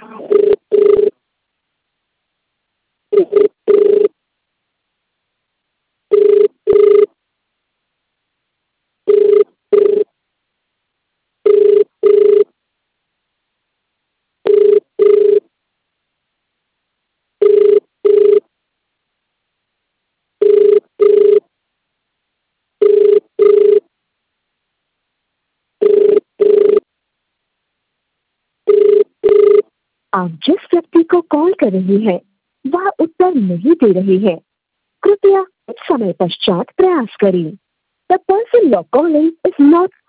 आप जिस व्यक्ति को कॉल कर रही हैं, वह उत्तर नहीं दे रही है। कृपया कुछ समय पश्चात प्रयास करें। The person you're calling is not